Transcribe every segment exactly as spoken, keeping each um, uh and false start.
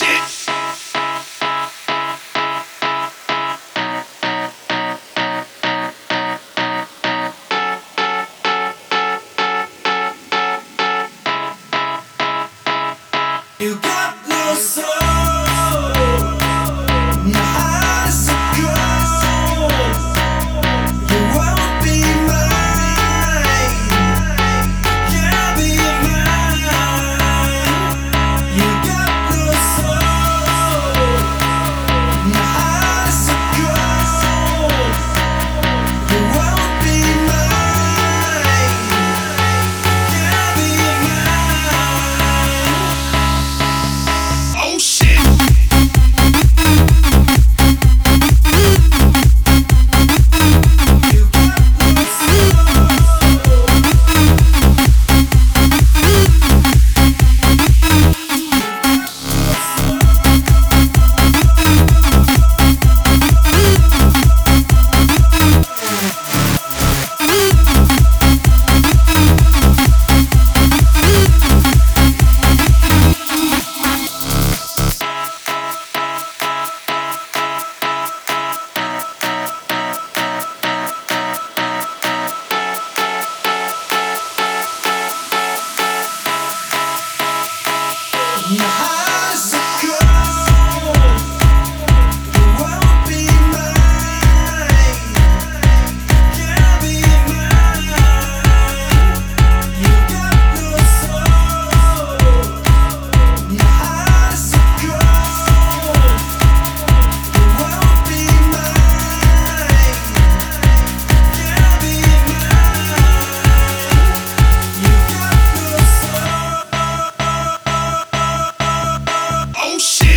You got no soul. My heart is so cold. You won't be mine. Can't be mine. You got no soul. My heart is so cold. You won't be mine. Can't be mine. Oh shit. My heart is so cold. You won't be mine. Can't be mine. You got no soul. My heart is so cold. You won't be mine. Can't be mine. You got no soul. Oh shit.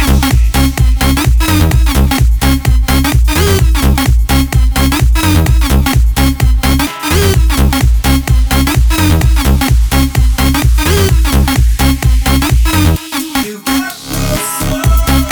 You got no soul.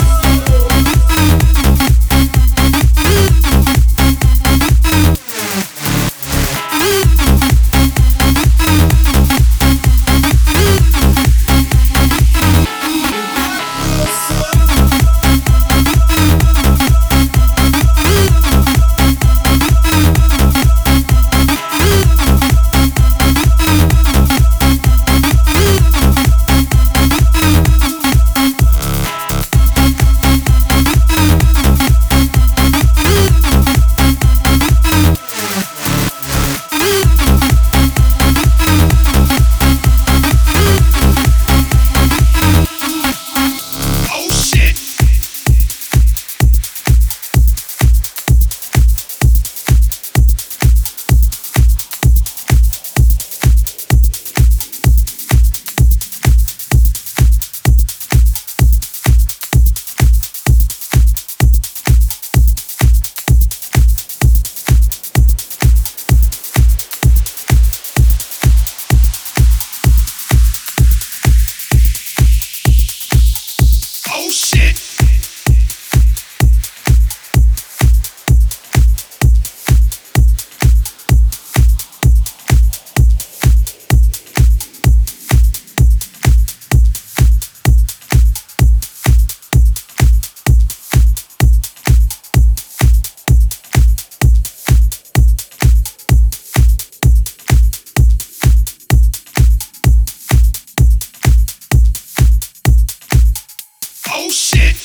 Oh shit. Oh shit. Oh shit.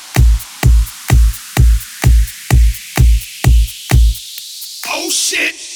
Oh shit.